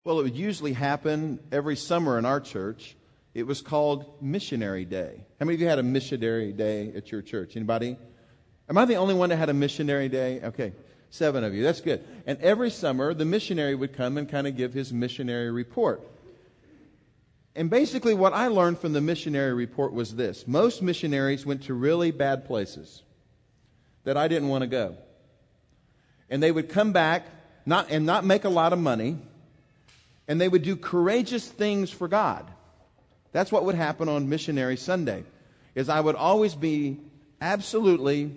Well, it would usually happen every summer in our church. It was called Missionary Day. How many of you had a missionary day at your church? Anybody? Am I the only one that had a missionary day? Okay, 7 of you. That's good. And every summer, the missionary would come and kind of give his missionary report. And basically what I learned from the missionary report was this. Most missionaries went to really bad places that I didn't want to go. And they would come back not make a lot of money, and they would do courageous things for God. That's what would happen on Missionary Sunday, is I would always be absolutely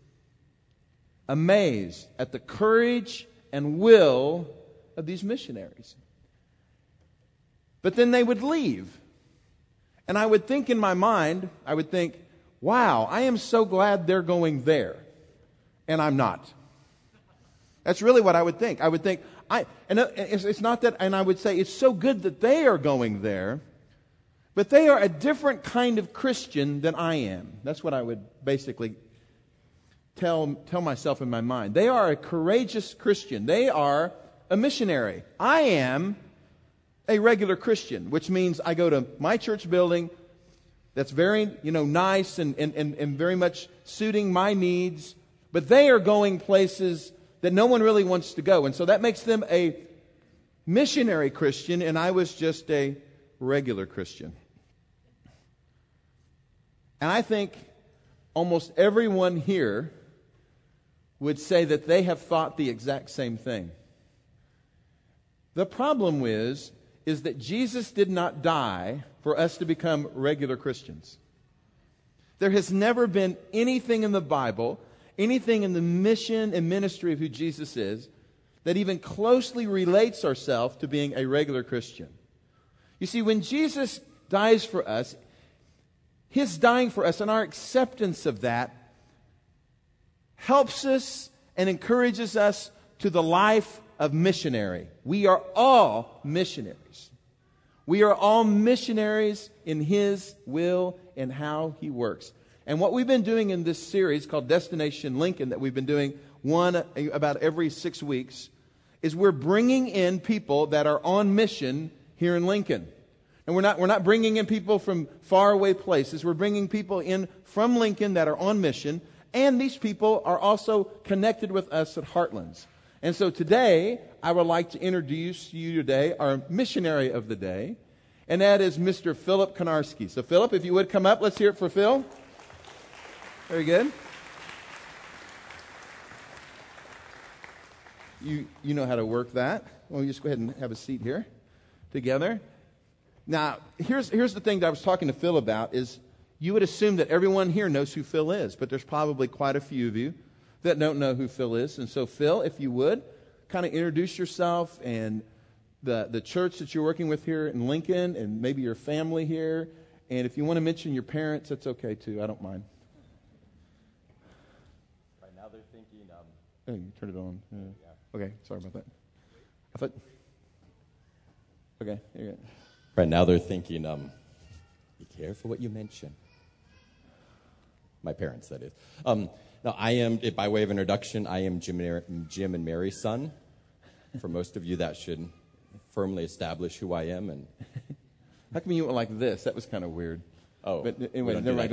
amazed at the courage and will of these missionaries. But then they would leave. And I would think in my mind, wow, I am so glad they're going there. And I'm not. That's really what I would think. I would think, it's not that, and I would say, it's so good that they are going there, but they are a different kind of Christian than I am. That's what I would basically tell myself in my mind. They are a courageous Christian. They are a missionary. I am a regular Christian, which means I go to my church building that's very, nice and very much suiting my needs, but they are going places that no one really wants to go. And so that makes them a missionary Christian, and I was just a regular Christian. And I think almost everyone here would say that they have thought the exact same thing. The problem is that Jesus did not die for us to become regular Christians. There has never been anything in the Bible, anything in the mission and ministry of who Jesus is, that even closely relates ourselves to being a regular Christian. You see, when Jesus dies for us, His dying for us and our acceptance of that helps us and encourages us to the life of missionary. We are all missionaries. We are all missionaries in His will and how He works. And what we've been doing in this series called Destination Lincoln, that we've been doing one about every 6 weeks, is we're bringing in people that are on mission here in Lincoln. And we're not bringing in people from faraway places. We're bringing people in from Lincoln that are on mission, and these people are also connected with us at Heartlands. And so today, I would like to introduce you today our missionary of the day, and that is Mr. Philip Konarski. So Philip, if you would come up, let's hear it for Phil. Very good. You know how to work that. Well, just go ahead and have a seat here together. Now, here's the thing that I was talking to Phil about is you would assume that everyone here knows who Phil is, but there's probably quite a few of you that don't know who Phil is. And so, Phil, if you would, kind of introduce yourself and the church that you're working with here in Lincoln and maybe your family here. And if you want to mention your parents, that's okay too. I don't mind. Right now they're thinking... Oh, you turned it on. Yeah. Okay, sorry about that. I thought... Okay, here you go. Right now they're thinking, be careful what you mention. My parents, that is. Now, I am, by way of introduction, I am Jim and Mary's son. For most of you, that should firmly establish who I am. And how come you went like this? That was kind of weird. Oh, but anyway, never mind. Go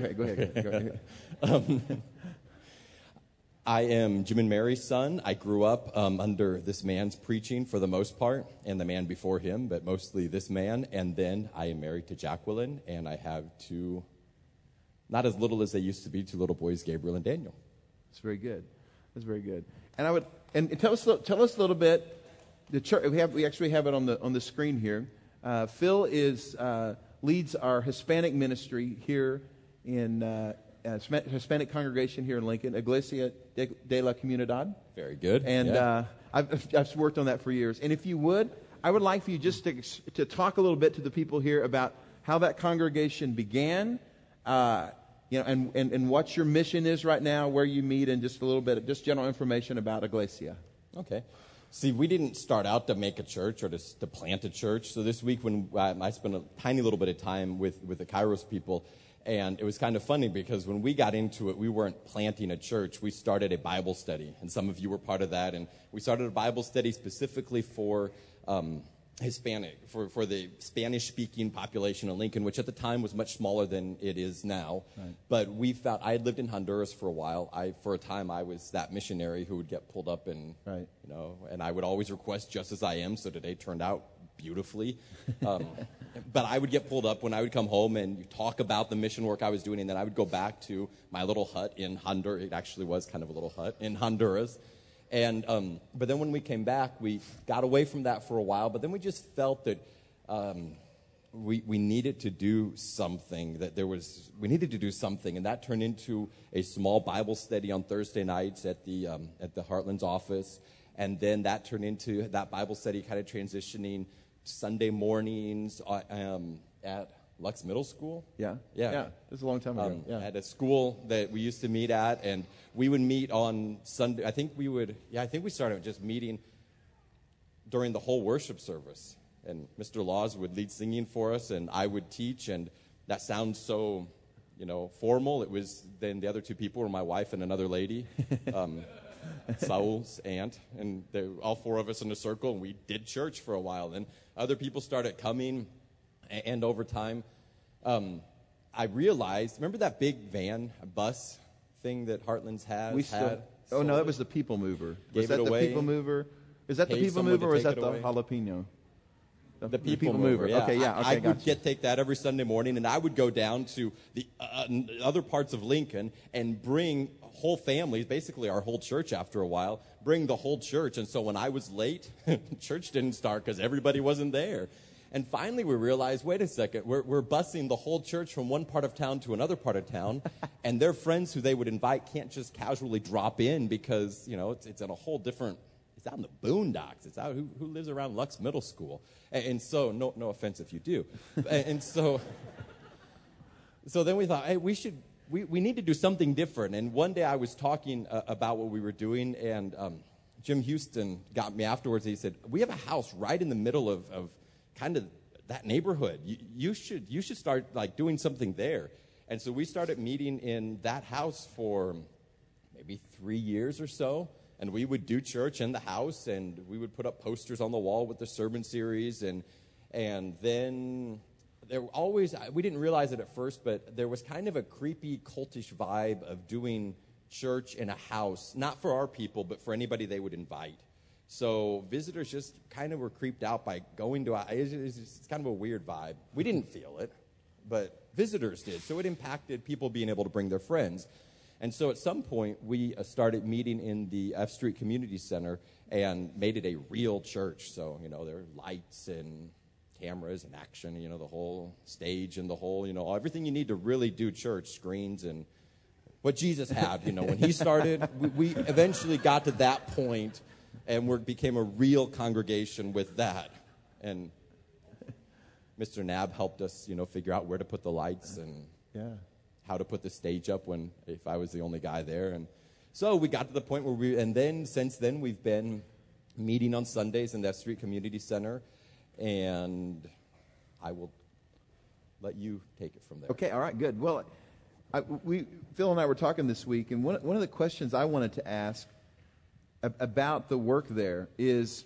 ahead. I am Jim and Mary's son. I grew up under this man's preaching for the most part, and the man before him, but mostly this man. And then I am married to Jacqueline, and I have 2, not as little as they used to be, 2 little boys, Gabriel and Daniel. That's very good. That's very good. And tell us a little bit. The church we actually have it on the screen here. Phil leads our Hispanic ministry here in. Hispanic congregation here in Lincoln, Iglesia de la Comunidad. Very good. And yeah. I've worked on that for years. And if you would, I would like for you just to talk a little bit to the people here about how that congregation began, and what your mission is right now, where you meet, and just a little bit, just general information about Iglesia. Okay. See, we didn't start out to make a church or to plant a church. So this week when I spent a tiny little bit of time with the Kairos people, and it was kind of funny because when we got into it, we weren't planting a church. We started a Bible study, and some of you were part of that. And we started a Bible study specifically for Hispanic, for the Spanish-speaking population in Lincoln, which at the time was much smaller than it is now. Right. But we found, I had lived in Honduras for a while. For a time, I was that missionary who would get pulled up and, right. And I would always request just as I am, so today turned out beautifully. But I would get pulled up when I would come home and talk about the mission work I was doing, and then I would go back to my little hut in Honduras. It actually was kind of a little hut in Honduras. And but then when we came back, we got away from that for a while. But then we just felt that we needed to do something. We needed to do something, and that turned into a small Bible study on Thursday nights at the Heartland's office. And then that turned into that Bible study kind of transitioning Sunday mornings at Lux Middle School. Yeah. It was a long time ago. At a school that we used to meet at, and we would meet on Sunday. I think we started just meeting during the whole worship service. And Mr. Laws would lead singing for us, and I would teach, and that sounds so, formal. It was, then the other two people were my wife and another lady, Saul's aunt, and all four of us in a circle, and we did church for a while. Then other people started coming. And over time, I realized, remember that big bus thing that Heartland's had? No, that was the People Mover. Was that the People Mover? Is that the People Mover, or is that the jalapeno? The People Mover, yeah. Okay, yeah. Okay, I would take that every Sunday morning, and I would go down to the other parts of Lincoln and bring whole families, basically our whole church after a while, bring the whole church. And so when I was late, church didn't start because everybody wasn't there. And finally we realized, wait a second, we're busing the whole church from one part of town to another part of town, and their friends who they would invite can't just casually drop in because, it's in a whole different, it's out in the boondocks. It's out, who lives around Lux Middle School? And so, no offense if you do. And so then we thought, hey, we need to do something different. And one day I was talking about what we were doing, and Jim Houston got me afterwards. He said, we have a house right in the middle of kind of that neighborhood. You should start doing something there. And so we started meeting in that house for maybe 3 years or so, and we would do church in the house, and we would put up posters on the wall with the sermon series, and then there were always, we didn't realize it at first, but there was kind of a creepy cultish vibe of doing church in a house, not for our people, but for anybody they would invite. So visitors just kind of were creeped out by going to it's kind of a weird vibe. We didn't feel it, but visitors did. So it impacted people being able to bring their friends. And so at some point, we started meeting in the F Street Community Center and made it a real church. So, there are lights and cameras and action, the whole stage and the whole, everything you need to really do church, screens and what Jesus had, when he started. We eventually got to that point, and we became a real congregation with that. And Mr. Knabb helped us, figure out where to put the lights and how to put the stage up if I was the only guy there. And so we got to the point where since then, we've been meeting on Sundays in that Street Community Center. And I will let you take it from there. Okay, all right, good. Well, Phil and I were talking this week, and one of the questions I wanted to ask about the work there is,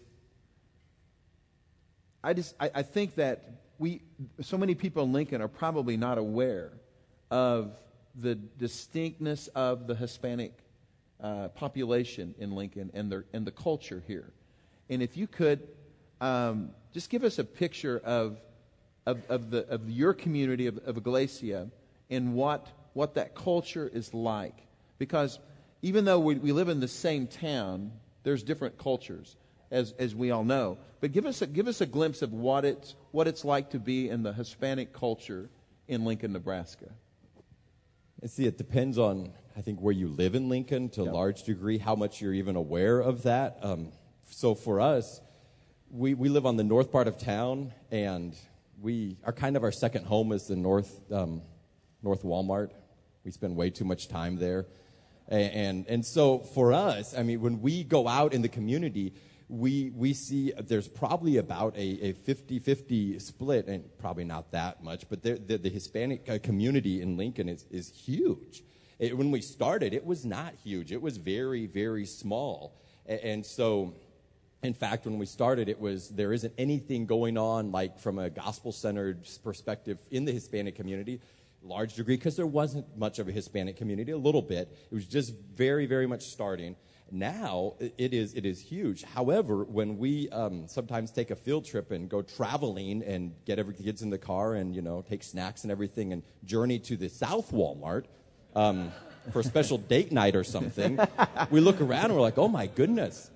I think that so many people in Lincoln are probably not aware of the distinctness of the Hispanic population in Lincoln and the culture here. And if you could just give us a picture of your community of Iglesia and what that culture is like, because even though we live in the same town, there's different cultures, as we all know. But give us a glimpse of what it's like to be in the Hispanic culture in Lincoln, Nebraska. And see, it depends on, I think, where you live in Lincoln to a large degree, how much you're even aware of that. So for us, we live on the north part of town, and our second home is the North Walmart. We spend way too much time there. And so for us, I mean, when we go out in the community, we see there's probably about a 50-50 split, and probably not that much, but the Hispanic community in Lincoln is huge. When we started, it was not huge. It was very, very small. And so In fact, when we started, there isn't anything going on like from a gospel-centered perspective in the Hispanic community, large degree, because there wasn't much of a Hispanic community, a little bit. It was just very, very much starting. Now, it is huge. However, when we sometimes take a field trip and go traveling and get every kids in the car and, take snacks and everything and journey to the South Walmart for a special date night or something, we look around and we're like, oh, my goodness.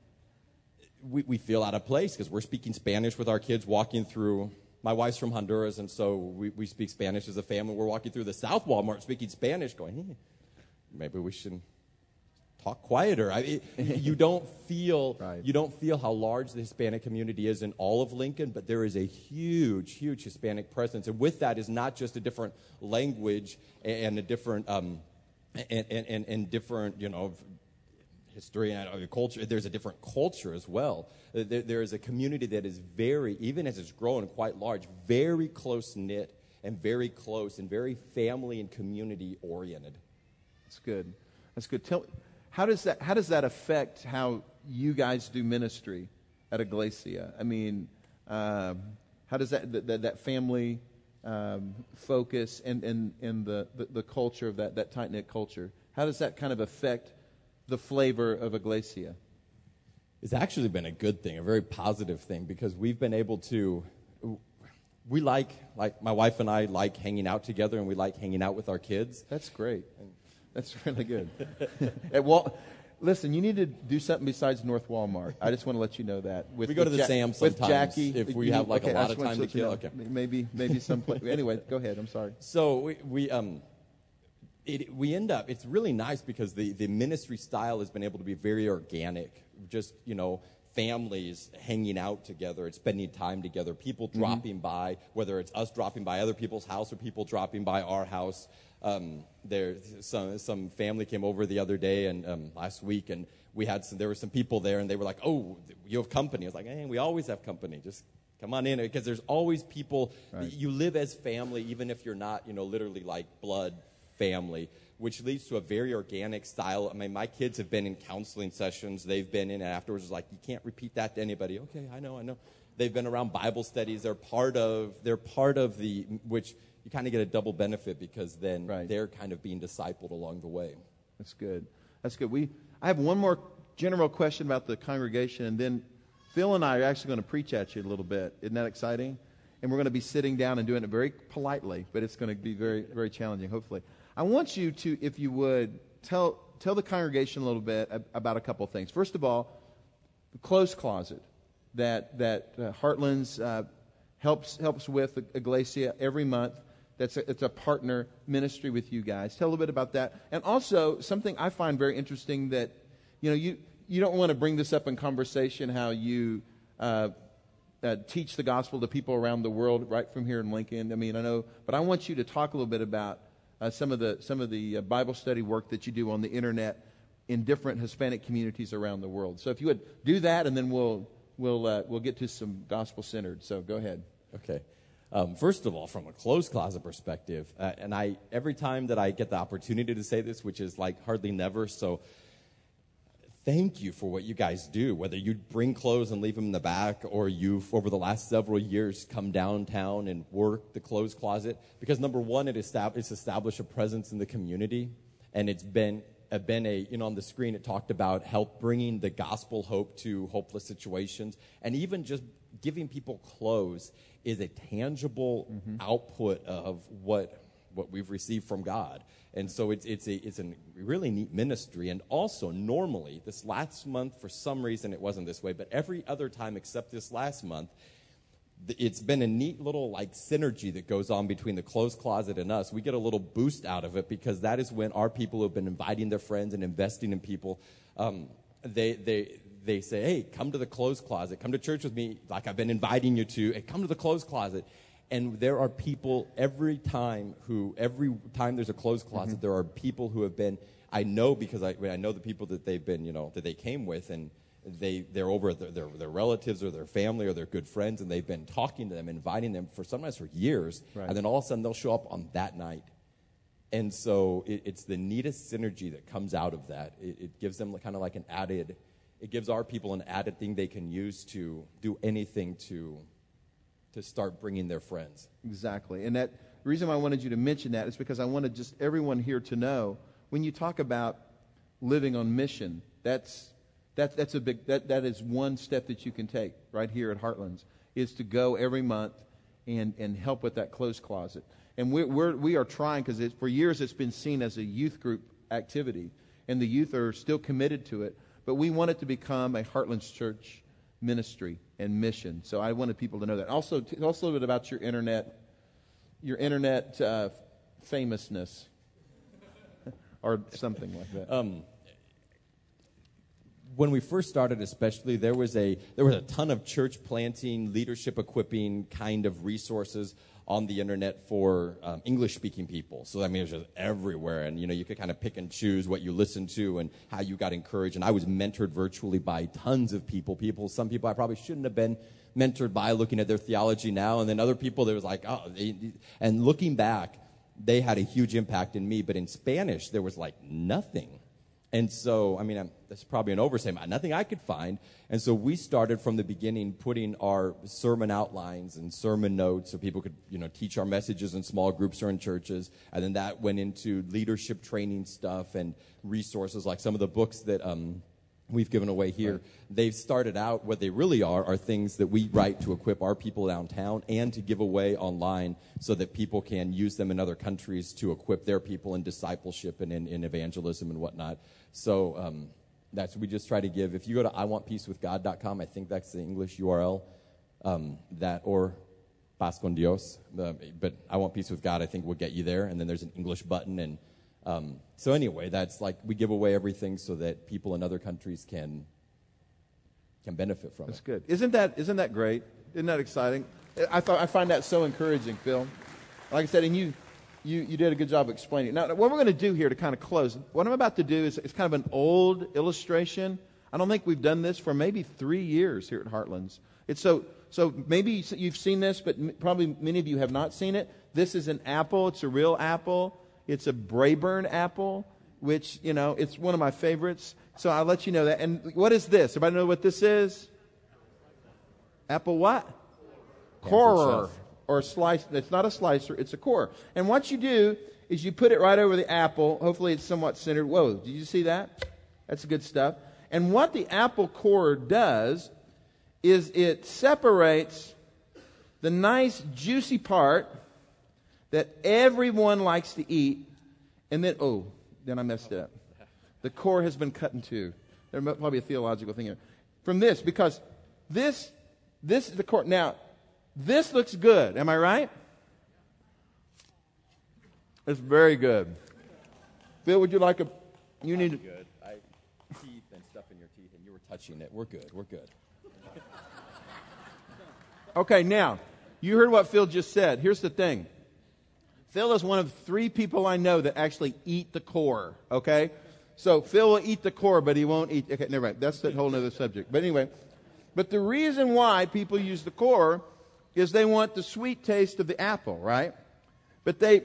We feel out of place because we're speaking Spanish with our kids walking through. My wife's from Honduras, and so we speak Spanish as a family. We're walking through the South Walmart speaking Spanish going, maybe we should talk quieter. You don't feel Right. You don't feel how large the Hispanic community is in all of Lincoln, but there is a huge, huge Hispanic presence, and with that is not just a different language and a different and different history and culture. There's a different culture as well. There is a community that is very, even as it's grown quite large, very close knit and very close and very family and community oriented. That's good. That's good. How does that affect how you guys do ministry at Iglesia? I mean, how does that family focus and the culture of that tight knit culture? How does that kind of affect the flavor of Iglesia? It's actually been a good thing, a very positive thing, because we've been able to. We like my wife and I like hanging out together, and we like hanging out with our kids. That's great. That's really good. Listen, you need to do something besides North Walmart. I just want to let you know that. We go to the Sam sometimes with Jackie, if we have a lot of time to kill. Okay. Maybe someplace. Anyway, go ahead. I'm sorry. So we end up. It's really nice because the ministry style has been able to be very organic. Just families hanging out together and spending time together. People dropping by, whether it's us dropping by other people's house or people dropping by our house. Some family came over the other day and last week, and there were some people there, and they were like, "Oh, you have company." I was like, "Hey, we always have company. Just come on in," because there's always people. Right. You live as family, even if you're not, literally like blood family, which leads to a very organic style. I mean, my kids have been in counseling sessions. They've been in, and afterwards it's like, you can't repeat that to anybody. Okay, I know. They've been around Bible studies. They're part of which you kind of get a double benefit because then Right. they're kind of being discipled along the way. That's good. That's good. I have one more general question about the congregation, and then Phil and I are actually going to preach at you a little bit. Isn't that exciting? And we're going to be sitting down and doing it very politely, but it's going to be very, very challenging, hopefully. I want you to, if you would, tell the congregation a little bit about a couple of things. First of all, the clothes closet that Heartlands helps with Iglesia every month. It's a partner ministry with you guys. Tell a little bit about that. And also, something I find very interesting that, you don't want to bring this up in conversation, how you teach the gospel to people around the world right from here in Lincoln. I mean, I know, but I want you to talk a little bit about some of the Bible study work that you do on the internet in different Hispanic communities around the world. So if you would do that, and then we'll get to some gospel centered. So go ahead. Okay. First of all, from a clothes closet perspective, every time that I get the opportunity to say this, which is like hardly never, so thank you for what you guys do. Whether you bring clothes and leave them in the back, or you've, over the last several years, come downtown and work the clothes closet. Because number one, it's established a presence in the community, and it's been on the screen it talked about bringing the gospel hope to hopeless situations, and even just giving people clothes is a tangible output of what we've received from God. And so it's a really neat ministry. And also, normally, this last month, for some reason it wasn't this way, but every other time except this last month, it's been a neat little synergy that goes on between the clothes closet and us. We get a little boost out of it because that is when our people who have been inviting their friends and investing in people, they say, "Hey, come to the clothes closet. Come to church with me like I've been inviting you to. Hey, come to the clothes closet." And there are people every time there's a clothes closet, there are people who have been, I know because I know the people that they've been, that they came with, and they're over at their relatives or their family or their good friends, and they've been talking to them, inviting them sometimes for years, right. And then all of a sudden they'll show up on that night. And so it's the neatest synergy that comes out of that. It gives them kind of like an added it gives our people an added thing they can use to do anything to start bringing their friends. Exactly. And the reason why I wanted you to mention that is because I wanted just everyone here to know, when you talk about living on mission, that's a big, that is one step that you can take right here at Heartlands, is to go every month and help with that clothes closet. And we are trying, because for years it's been seen as a youth group activity, and the youth are still committed to it, but we want it to become a Heartlands Church ministry and mission. So I wanted people to know that. Also, tell us a little bit about your internet famousness or something like that. When we first started, especially, there was a ton of church planting, leadership equipping kind of resources on the internet for English-speaking people. So, I mean, it was just everywhere. And, you could kind of pick and choose what you listened to and how you got encouraged. And I was mentored virtually by tons of people. Some people I probably shouldn't have been mentored by, looking at their theology now. And then other people, there was like, and looking back, they had a huge impact in me. But in Spanish, there was like nothing. And so, I mean, that's probably an overstatement. Nothing I could find. And so we started from the beginning putting our sermon outlines and sermon notes so people could, teach our messages in small groups or in churches. And then that went into leadership training stuff and resources like some of the books that we've given away here. Right. They've started out, what they really are things that we write to equip our people downtown and to give away online so that people can use them in other countries to equip their people in discipleship and in evangelism and whatnot. So we just try to give. If you go to iwantpeacewithgod.com, I think that's the English URL, that or Paz con Dios. But I Want Peace with God, I think, will get you there. And then there's an English button. And so anyway, that's like we give away everything so that people in other countries can benefit from it. That's good. Isn't that great? Isn't that exciting? I find that so encouraging, Phil. Like I said, and you did a good job of explaining it. Now, what we're going to do here to kind of close, what I'm about to do is it's kind of an old illustration. I don't think we've done this for maybe 3 years here at Heartlands. It's so maybe you've seen this, but probably many of you have not seen it. This is an apple. It's a real apple. It's a Braeburn apple, which, it's one of my favorites. So I'll let you know that. And what is this? Everybody know what this is? Apple what? Corer. Or slice. It's not a slicer. It's a corer. And what you do is you put it right over the apple. Hopefully it's somewhat centered. Whoa, did you see that? That's good stuff. And what the apple corer does is it separates the nice juicy part that everyone likes to eat, and then I messed it up. The core has been cut in two. There's probably a theological thing here. From this, because this is the core. Now, this looks good. Am I right? It's very good. Phil, would you like a? You need. Good. Teeth and stuff in your teeth, and you were touching it. We're good. We're good. Okay, now you heard what Phil just said. Here's the thing. Phil is one of 3 people I know that actually eat the core, okay? So Phil will eat the core, but he won't eat... Okay, never mind. That's a whole other subject. But anyway, but the reason why people use the core is they want the sweet taste of the apple, right? But they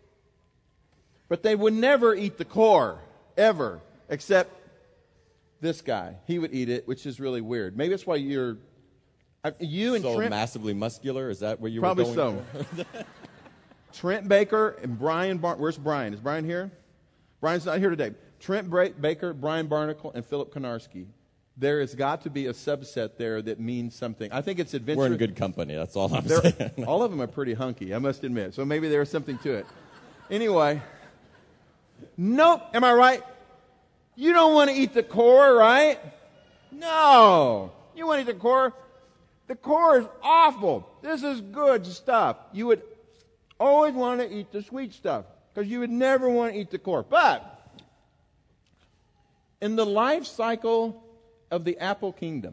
would never eat the core, ever, except this guy. He would eat it, which is really weird. Maybe that's why you and so Trent... massively muscular? Is that where you probably were going? Probably so. Trent Baker and Brian where's Brian? Is Brian here? Brian's not here today. Trent Baker, Brian Barnacle, and Philip Konarski. There has got to be a subset there that means something. I think it's adventure. We're in good company. That's all I'm saying. All of them are pretty hunky, I must admit. So maybe there's something to it. Anyway. Nope. Am I right? You don't want to eat the core, right? No. You want to eat the core? The core is awful. This is good stuff. You would always want to eat the sweet stuff because you would never want to eat the core. But in the life cycle of the apple kingdom,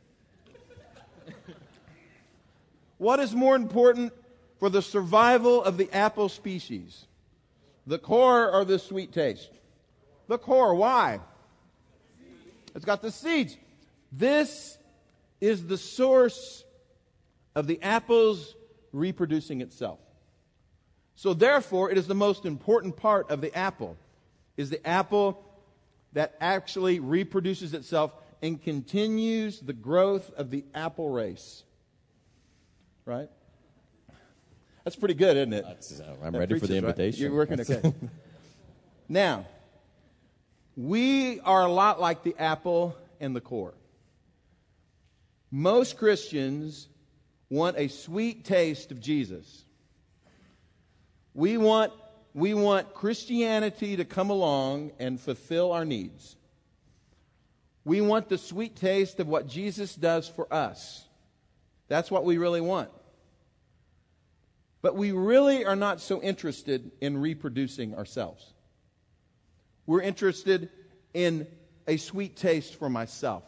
what is more important for the survival of the apple species? The core or the sweet taste? The core. Why? It's got the seeds. This is the source of the apple's reproducing itself. So therefore, it is the most important part of the apple, is the apple that actually reproduces itself and continues the growth of the apple race. Right? That's pretty good, isn't it? I'm ready for the invitation. Right? You're working okay. Now, we are a lot like the apple and the core. Most Christians want a sweet taste of Jesus. We want Christianity to come along and fulfill our needs. We want the sweet taste of what Jesus does for us. That's what we really want. But we really are not so interested in reproducing ourselves. We're interested in a sweet taste for myself.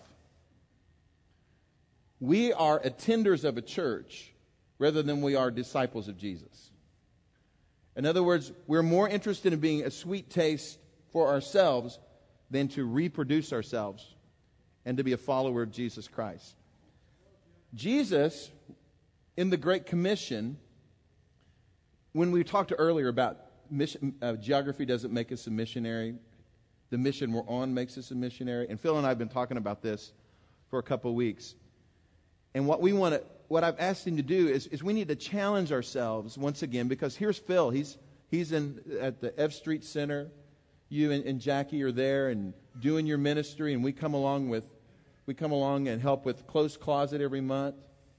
We are attenders of a church rather than we are disciples of Jesus. In other words, we're more interested in being a sweet taste for ourselves than to reproduce ourselves and to be a follower of Jesus Christ. Jesus, in the Great Commission, when we talked earlier about mission, geography doesn't make us a missionary, the mission we're on makes us a missionary. And Phil and I have been talking about this for a couple of weeks. And what I've asked him to do is we need to challenge ourselves once again, because here's Phil. He's at the F Street Center. You and Jackie are there and doing your ministry, and we come along and help with Close Closet every month.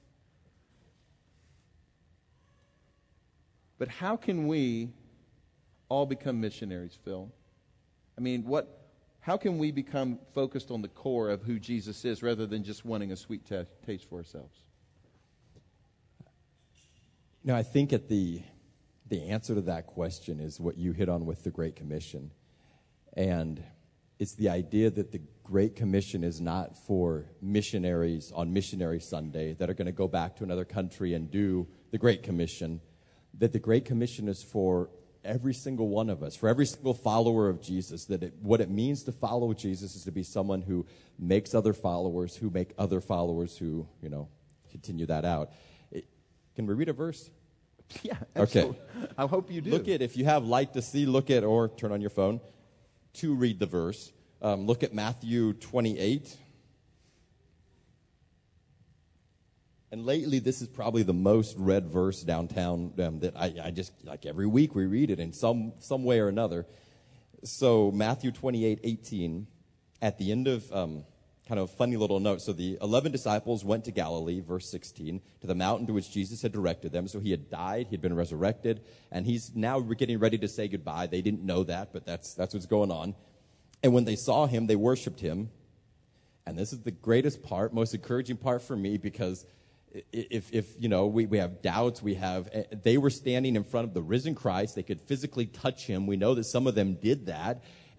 But how can we all become missionaries, Phil? I mean, how can we become focused on the core of who Jesus is rather than just wanting a sweet taste for ourselves? I think the answer to that question is what you hit on with the Great Commission. And it's the idea that the Great Commission is not for missionaries on Missionary Sunday that are going to go back to another country and do the Great Commission. That the Great Commission is for every single one of us, for every single follower of Jesus, what it means to follow Jesus is to be someone who makes other followers, who make other followers who, continue that out. Can we read a verse? Yeah, absolutely. Okay. I hope you do. Look at, if you have light to see, or turn on your phone to read the verse. Look at Matthew 28. And lately, this is probably the most read verse downtown that I just, like every week we read it in some way or another. So Matthew 28:18, at the end of kind of a funny little note. So the 11 disciples went to Galilee, verse 16, to the mountain to which Jesus had directed them. So he had died, he'd been resurrected, and he's now getting ready to say goodbye. They didn't know that, but that's what's going on. And when they saw him, they worshiped him. And this is the greatest part, most encouraging part for me, because if we have doubts, they were standing in front of the risen Christ. They could physically touch him. We know that some of them did that,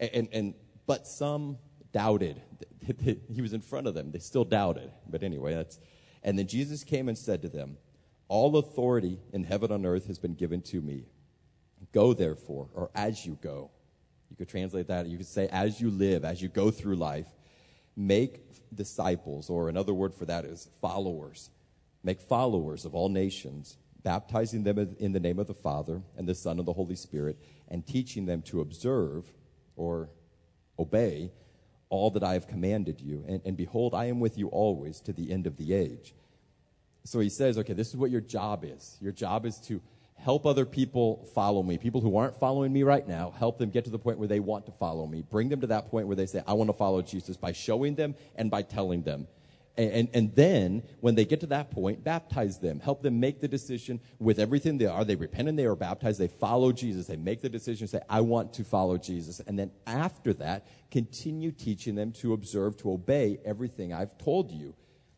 but some doubted. He was in front of them. They still doubted. But anyway, and then Jesus came and said to them, "All authority in heaven and earth has been given to me. Go therefore," or as you go. You could translate that. You could say, as you live, as you go through life, make disciples, or another word for that is followers. Make followers of all nations, baptizing them in the name of the Father and the Son and the Holy Spirit, and teaching them to observe or obey all that I have commanded you. And behold, I am with you always to the end of the age. So he says, okay, this is what your job is. Your job is to help other people follow me. People who aren't following me right now, help them get to the point where they want to follow me. Bring them to that point where they say, I want to follow Jesus, by showing them and by telling them. And then, when they get to that point, baptize them. Help them make the decision with everything they are. They repent and they are baptized. They follow Jesus. They make the decision, say, I want to follow Jesus. And then after that, continue teaching them to observe, to obey everything I've told you.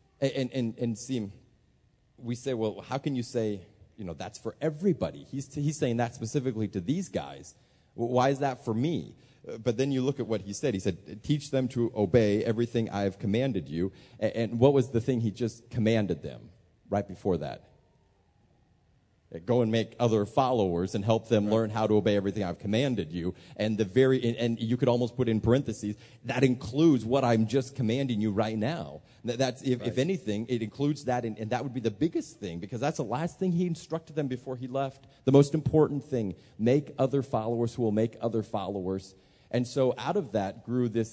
And see, we say, well, how can you say, that's for everybody? He's saying that specifically to these guys. Well, why is that for me? But then you look at what he said. He said, teach them to obey everything I have commanded you. And what was the thing he just commanded them right before that? Go and make other followers and help them learn how to obey everything I've commanded you. And and you could almost put in parentheses, that includes what I'm just commanding you right now. That's if anything, it includes that, and that would be the biggest thing, because that's the last thing he instructed them before he left. The most important thing: make other followers who will make other followers. And so out of that grew this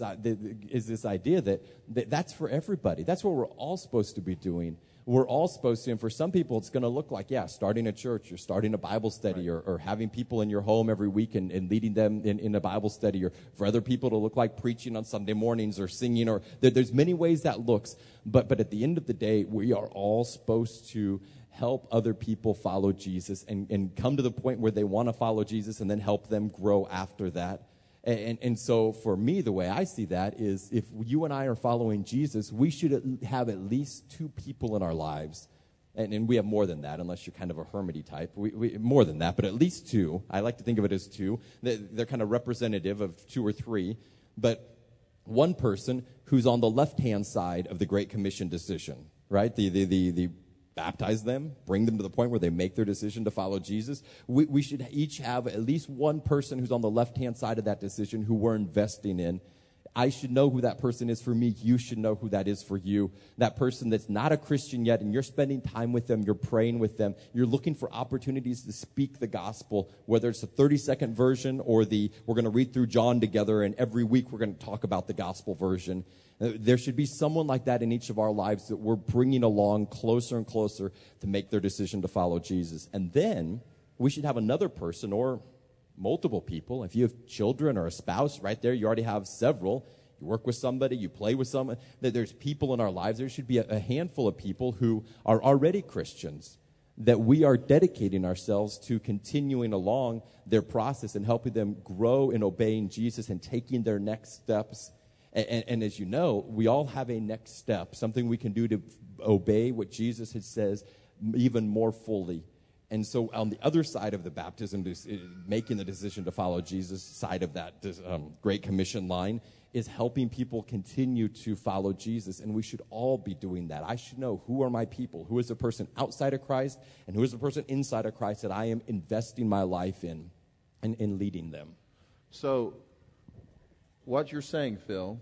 idea that that's for everybody. That's what we're all supposed to be doing. We're all supposed to, and for some people, it's going to look like, starting a church or starting a Bible study, right, or having people in your home every week and leading them in a Bible study, or for other people to look like preaching on Sunday mornings or singing, or there's many ways that looks. But at the end of the day, we are all supposed to help other people follow Jesus and come to the point where they want to follow Jesus and then help them grow after that. And so for me, the way I see that is if you and I are following Jesus, we should have at least 2 people in our lives. And we have more than that, unless you're kind of a hermity type. We more than that, but at least 2. I like to think of it as 2. They're kind of representative of 2 or 3. But one person who's on the left-hand side of the Great Commission decision, right? The baptize them, bring them to the point where they make their decision to follow Jesus. We should each have at least one person who's on the left-hand side of that decision who we're investing in. I should know who that person is for me. You should know who that is for you. That person that's not a Christian yet, and you're spending time with them, you're praying with them, you're looking for opportunities to speak the gospel, whether it's a 30-second version or we're going to read through John together, and every week we're going to talk about the gospel version. There should be someone like that in each of our lives that we're bringing along closer and closer to make their decision to follow Jesus. And then we should have another person or multiple people. If you have children or a spouse, right there, you already have several. You work with somebody, you play with someone. There's people in our lives. There should be a handful of people who are already Christians that we are dedicating ourselves to continuing along their process and helping them grow in obeying Jesus and taking their next steps. And as you know, we all have a next step, something we can do to obey what Jesus had says even more fully. And so on the other side of the baptism, making the decision to follow Jesus side of that Great Commission line is helping people continue to follow Jesus. And we should all be doing that. I should know who are my people, who is the person outside of Christ, and who is the person inside of Christ that I am investing my life in and in leading them. So what you're saying, Phil,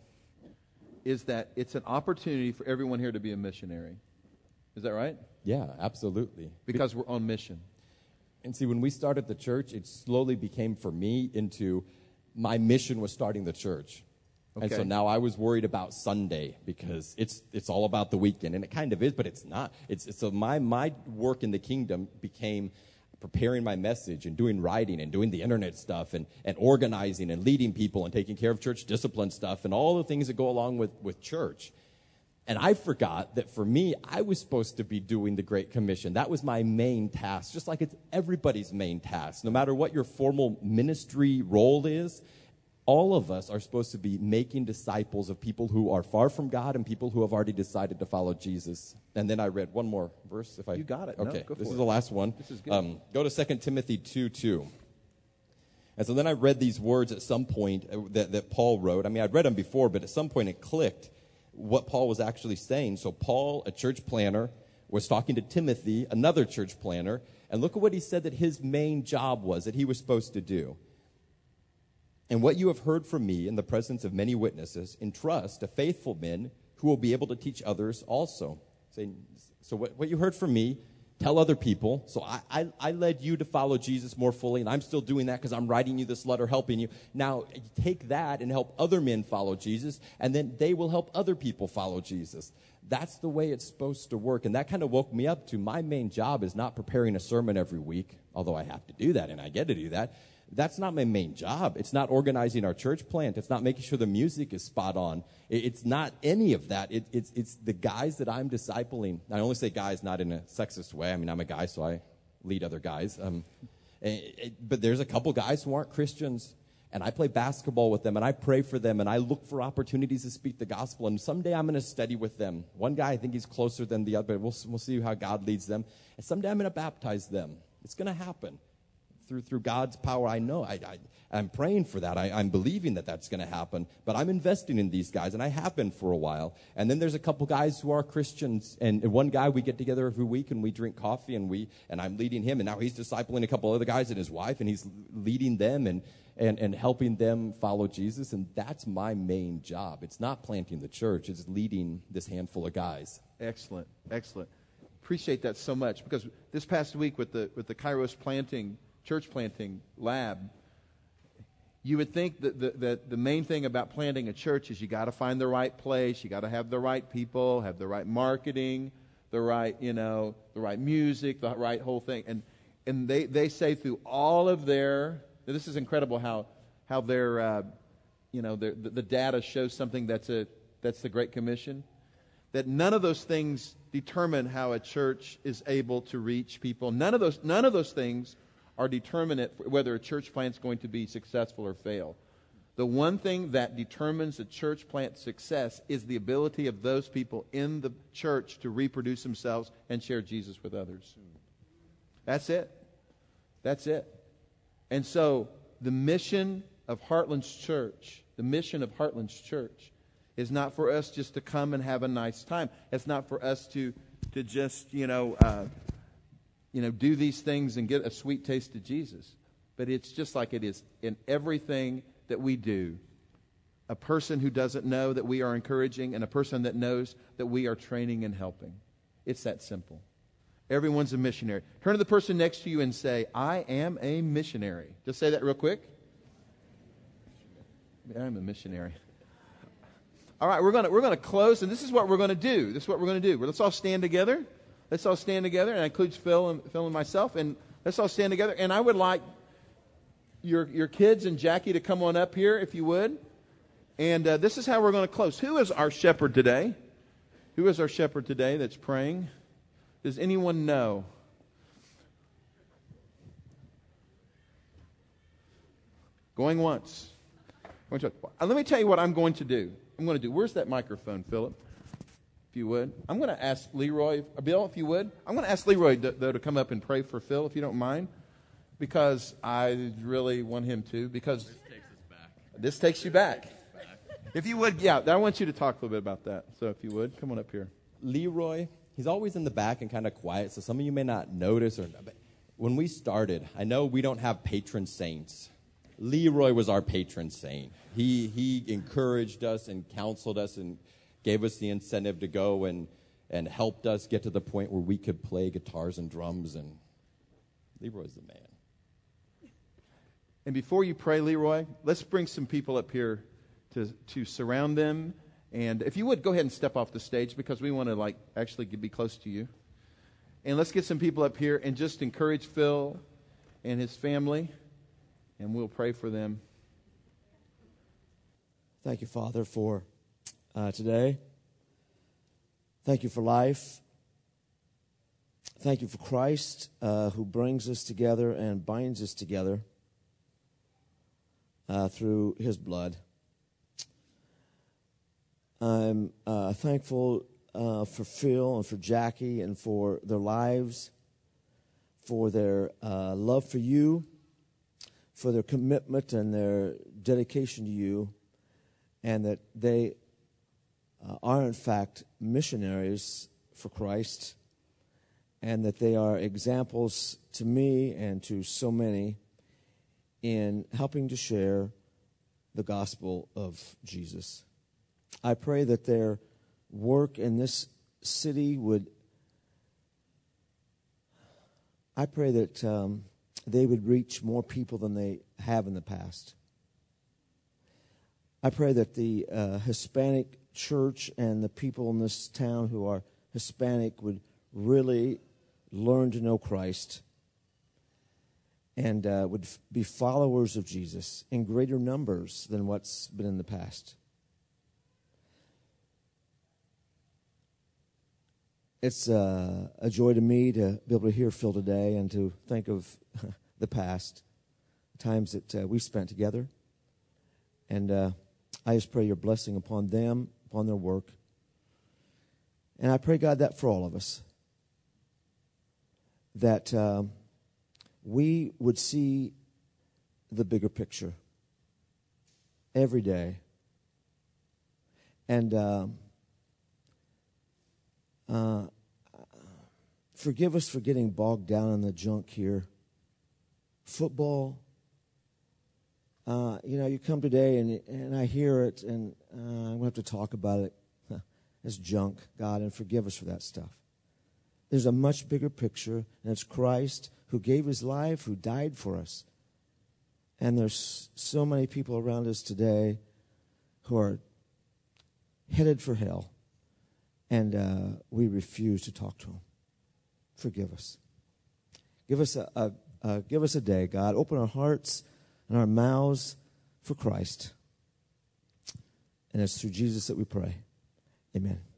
is that it's an opportunity for everyone here to be a missionary. Is that right? Yeah, absolutely. Because we're on mission. And see, when we started the church, it slowly became for me into my mission was starting the church. Okay. And so now I was worried about Sunday because it's all about the weekend. And it kind of is, but it's not. So my work in the kingdom became preparing my message and doing writing and doing the internet stuff and organizing and leading people and taking care of church discipline stuff and all the things that go along with church. And I forgot that for me, I was supposed to be doing the Great Commission. That was my main task, just like it's everybody's main task. No matter what your formal ministry role is, all of us are supposed to be making disciples of people who are far from God and people who have already decided to follow Jesus. And then I read one more verse. You got it. Okay, no, this is the last one. This is good. Go to 2 Timothy 2:2. And so then I read these words at some point that Paul wrote. I mean, I'd read them before, but at some point it clicked what Paul was actually saying. So Paul, a church planner, was talking to Timothy, another church planner, and look at what he said that his main job was, that he was supposed to do. And what you have heard from me in the presence of many witnesses, entrust to faithful men who will be able to teach others also. So what you heard from me, tell other people. So I led you to follow Jesus more fully, and I'm still doing that because I'm writing you this letter, helping you. Now, take that and help other men follow Jesus, and then they will help other people follow Jesus. That's the way it's supposed to work, and that kind of woke me up to my main job is not preparing a sermon every week, although I have to do that, and I get to do that. That's not my main job. It's not organizing our church plant. It's not making sure the music is spot on. It's not any of that. It's the guys that I'm discipling. I only say guys not in a sexist way. I mean, I'm a guy, so I lead other guys. But there's a couple guys who aren't Christians, and I play basketball with them, and I pray for them, and I look for opportunities to speak the gospel, and someday I'm going to study with them. One guy, I think he's closer than the other, but we'll see how God leads them. And someday I'm going to baptize them. It's going to happen. Through God's power, I know. I'm praying for that. I'm believing that that's going to happen. But I'm investing in these guys, and I have been for a while. And then there's a couple guys who are Christians, and one guy we get together every week, and we drink coffee, and I'm leading him, and now he's discipling a couple other guys and his wife, and he's leading them and helping them follow Jesus. And that's my main job. It's not planting the church. It's leading this handful of guys. Excellent. Appreciate that so much, because this past week with the Kairos church planting lab, You would think that the main thing about planting a church is you got to find the right place, you got to have the right people, have the right marketing, the right music, the right whole thing. And they say through all of their, this is incredible how their the data shows something that's the Great Commission, that none of those things determine how a church is able to reach people. None of those things are determinant whether a church plant is going to be successful or fail. The one thing that determines a church plant's success is the ability of those people in the church to reproduce themselves and share Jesus with others. That's it. That's it. And so the mission of Heartland's Church, is not for us just to come and have a nice time. It's not for us to just, do these things and get a sweet taste of Jesus. But it's just like it is in everything that we do. A person who doesn't know that we are encouraging and a person that knows that we are training and helping. It's that simple. Everyone's a missionary. Turn to the person next to you and say, I am a missionary. Just say that real quick. I'm a missionary. All right, we're going to close, and this is what we're going to do. Let's all stand together. And that includes Phil and myself. And let's all stand together. And I would like your kids and Jackie to come on up here, if you would. And this is how we're going to close. Who is our shepherd today? That's praying? Does anyone know? Going once. Let me tell you what I'm going to do. Where's that microphone, Philip? If you would. I'm going to ask Leroy, Bill, if you would. I'm going to ask Leroy, though, to come up and pray for Phil, if you don't mind. Because I really want him to. Because this takes you back. If you would, I want you to talk a little bit about that. So if you would, come on up here. Leroy, he's always in the back and kind of quiet, so some of you may not notice. But when we started, I know we don't have patron saints. Leroy was our patron saint. He encouraged us and counseled us and gave us the incentive to go and helped us get to the point where we could play guitars and drums, and Leroy's the man. And before you pray, Leroy, let's bring some people up here to surround them. And if you would, go ahead and step off the stage because we want to actually be close to you. And let's get some people up here and just encourage Phil and his family, and we'll pray for them. Thank you, Father, for today. Thank you for life. Thank you for Christ, who brings us together and binds us together through his blood. I'm thankful for Phil and for Jackie and for their lives, for their love for you, for their commitment and their dedication to you, and that they are, in fact, missionaries for Christ, and that they are examples to me and to so many in helping to share the gospel of Jesus. I pray that their work in this city I pray that they would reach more people than they have in the past. I pray that the Hispanic church and the people in this town who are Hispanic would really learn to know Christ and would be followers of Jesus in greater numbers than what's been in the past. It's a joy to me to be able to hear Phil today and to think of the past, the times that we spent together. And I just pray your blessing upon them, upon their work. And I pray, God, that for all of us, that we would see the bigger picture every day. And forgive us for getting bogged down in the junk here. Football. You come today and I hear it, and I'm going to have to talk about it. It's junk, God, and forgive us for that stuff. There's a much bigger picture, and it's Christ who gave his life, who died for us. And there's so many people around us today who are headed for hell, and we refuse to talk to them. Forgive us. Give us a day, God. Open our hearts and our mouths for Christ. And it's through Jesus that we pray. Amen.